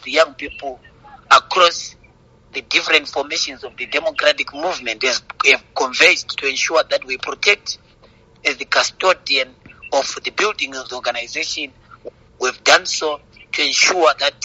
the young people across the different formations of the democratic movement have converged to ensure that we protect, as the custodian of the building of the organization. We've done so to ensure that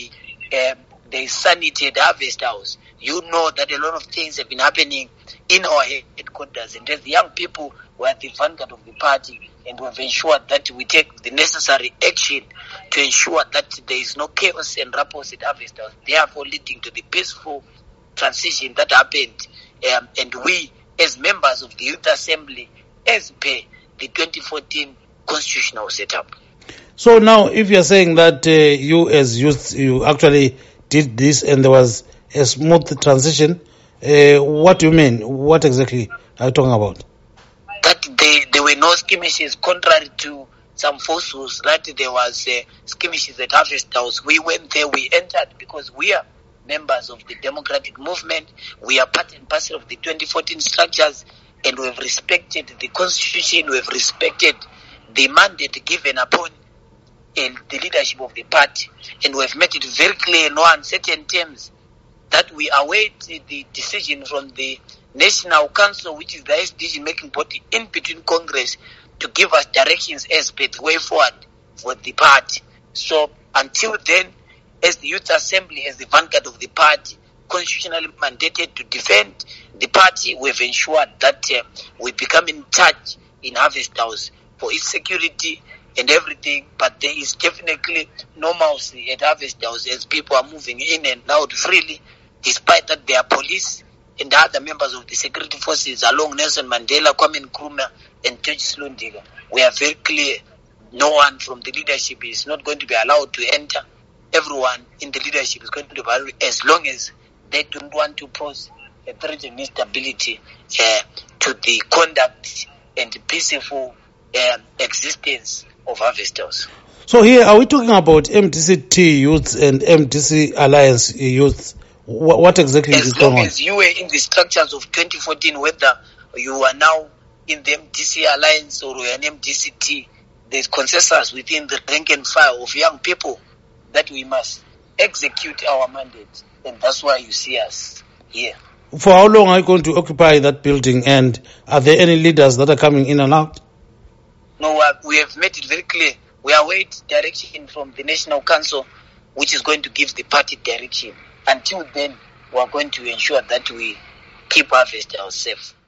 there is sanity at Harvest House. You know that a lot of things have been happening in our headquarters, and as the young people were at the vanguard of the party, and we've ensured that we take the necessary action to ensure that there is no chaos and rapport at Harvest House, therefore leading to the peaceful transition that happened. And we, as members of the Youth Assembly, as per the 2014 constitutional setup. So now, if you're saying that you as youth, you actually did this and there was a smooth transition, what do you mean? What exactly are you talking about? That there were no skirmishes, contrary to some falsehoods that there was skirmishes at Harvest House. We went there, we entered because we are members of the democratic movement. We are part and parcel of the 2014 structures, and we have respected the constitution, we have respected the mandate given upon the leadership of the party, and we have made it very clear in no uncertain terms that we await the decision from the National Council, which is the highest decision-making body in between Congress, to give us directions as per the way forward for the party. So until then, as the Youth Assembly, as the vanguard of the party, constitutionally mandated to defend the party, we've ensured that we become in touch in Harvest House for its security and everything, but there is definitely normalcy at Harvest House as people are moving in and out freely, despite that there are police and other members of the security forces along Nelson Mandela, Kwame Nkrumah, and George Slundiga. We are very clear. No one from the leadership is not going to be allowed to enter. Everyone in the leadership is going to be allowed, as long as they don't want to pose a threat of instability to the conduct and peaceful existence of Harvest House. So here, are we talking about MDC-T youth and MDC Alliance youth? What exactly is going on? As long as you were in the structures of 2014, whether you are now in the MDC Alliance or an MDC-T, there's consensus within the rank and file of young people that we must execute our mandate. And that's why you see us here. For how long are you going to occupy that building, and are there any leaders that are coming in and out? No, we have made it very clear. We await direction from the National Council, which is going to give the party direction. Until then, we are going to ensure that we keep Harvest House safe.